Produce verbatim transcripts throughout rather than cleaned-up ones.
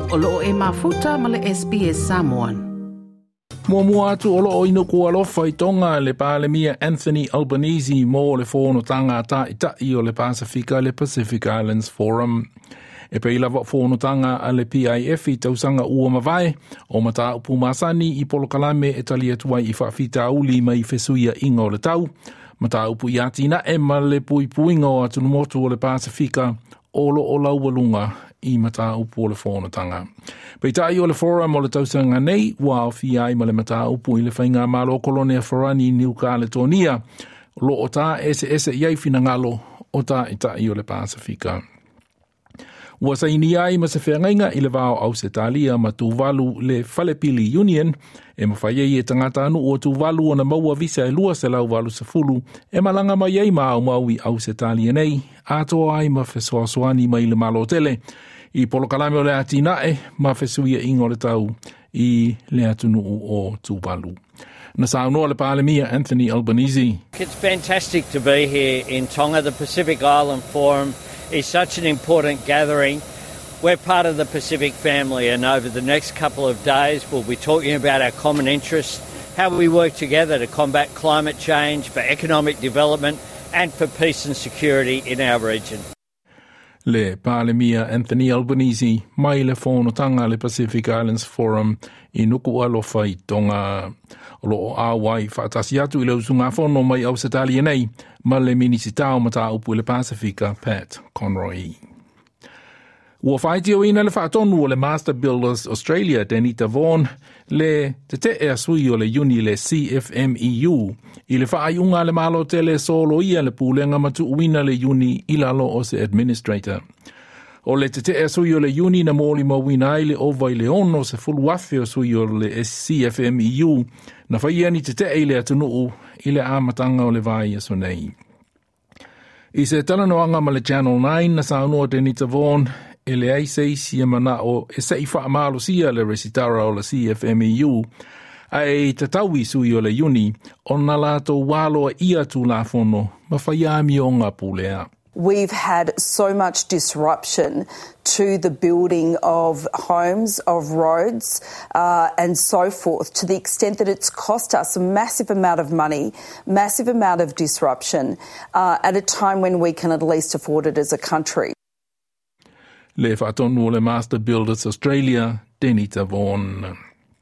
O loo e mafuta ma le S B S Samoan. Mua mua atu o loo ino kua lofa i tonga le pālemia Anthony Albanese mo le whono tanga ta i tai o le Pasifika le Pacific Islands Forum. E pei lava whono tanga a le P I F i tausanga ua mawai o mata upu masani i polokalame e tali atuai i whaafita uli mai fesuia inga o le tau. Mata upu i atina e ma le pui puinga o atu motu o le Pasifika o lo o laualunga i mata upu o le whono tanga. Pei tai o le forum o le tausanga nei, ua o fi ai ma le mata upu i le whainga malo kolonia Wharani New Caledonia, lo o ta ese ese iai fina ngalo o ta i tai o le Pasifika. Ua saini ai ma se whengainga i le vao au se talia ma tuvalu le Falepili Union, e mawhaiei e tangata anu o tuvalu o na maua visa e lua se lau valu se fulu, e malanga mai ei ma au maui au se talia nei, atoa ai ma fesoasoani mai le malo tele, i polokalame o le atinae ma fesuia ingo le tau i le atunu o tuvalu. Na saunoa le pālemia Anthony Albanese. It's fantastic to be here in Tonga. The Pacific Island Forum is such an important gathering. We're part of the Pacific family, and over the next couple of days we'll be talking about our common interests, how we work together to combat climate change, for economic development and for peace and security in our region. Le pālemia Anthony Albanese mai le whonotanga le Pacific Islands Forum i nuku alofa i Tonga. O lo o awai whaatasi atu i leo sunga whono mai au setali nei, ma le minisitao mata upu le Pasifika, Pat Conroy. Ua whaiti o ina le whaatonu o le Master Builders Australia, Denita Vaughan, le te te ea sui o le uni le C F M E U, i le whaai unga le malo tele solo ia le pūlenga matu uina le uni ilalo o se administrator. O le te te ea sui o le uni na mōli mawina i le ova i le ono se fulu afe o sui o le C F M E U, na whaiani te te e le atunuu i le amatanga o le vai aso nei. I se talanoanga ma le Channel nine na saunua Denita Vaughan, e le aiseisi e mana o e sei whaamalo sia le resitara o le C F M E U, ai tatawi sui o le uni, o na lato walo ia tu la fono, ma whaiami o ngā pūlea. We've had so much disruption to the building of homes, of roads, uh, and so forth, to the extent that it's cost us a massive amount of money, massive amount of disruption, uh, at a time when we can at least afford it as a country. Le whaatonu o le Master Builders Australia, Denita Vaughan.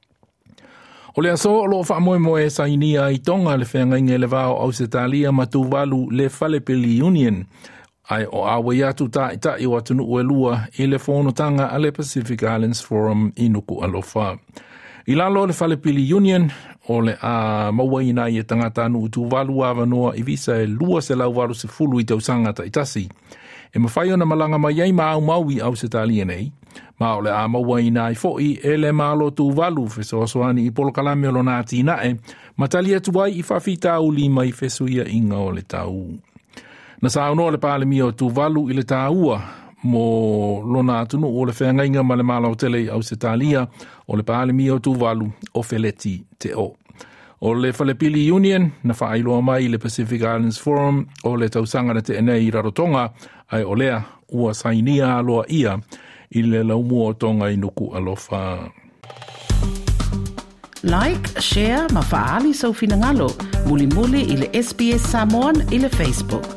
O le aso o lo whaamoemoe sa inia i Tonga le whengainga le vao au se talia matuvalu le Falepili Union, ai o awe atu ta i ta i o atunu ue lua i le whonotanga a le Pacific Islands Forum i nuku alofa. I lalo le Falepili Union, o le a mawaina i e tangata anu utuvalu awa noa i visa e lua se lau waru se fulu i tausanga ta itasi. E mawhai o na malanga mai ei ma au maui au se talia nei, ma o le a mawaina i foi e le malo tuvalu fesoasoani i polokalame o lo nā tinae, ma talia tuai i whawhita au lima i fesuia inga o le tau. Na saunoa le pālemia o tuvalu i le tāua, mo lona atunu o le whengainga ma le malo tele au se talia o le pālemia o tuvalu o Feleti te o. O le Falepili Union, na whaailoa mai le Pacific Islands Forum o le tausanga na te enei i Rarotonga, ai o lea ua sainia aloa ia i le laumua o Tonga i nuku alofa. Like, share, ma faali sau finangalo, muli muli i le S B S Samoan i le Facebook.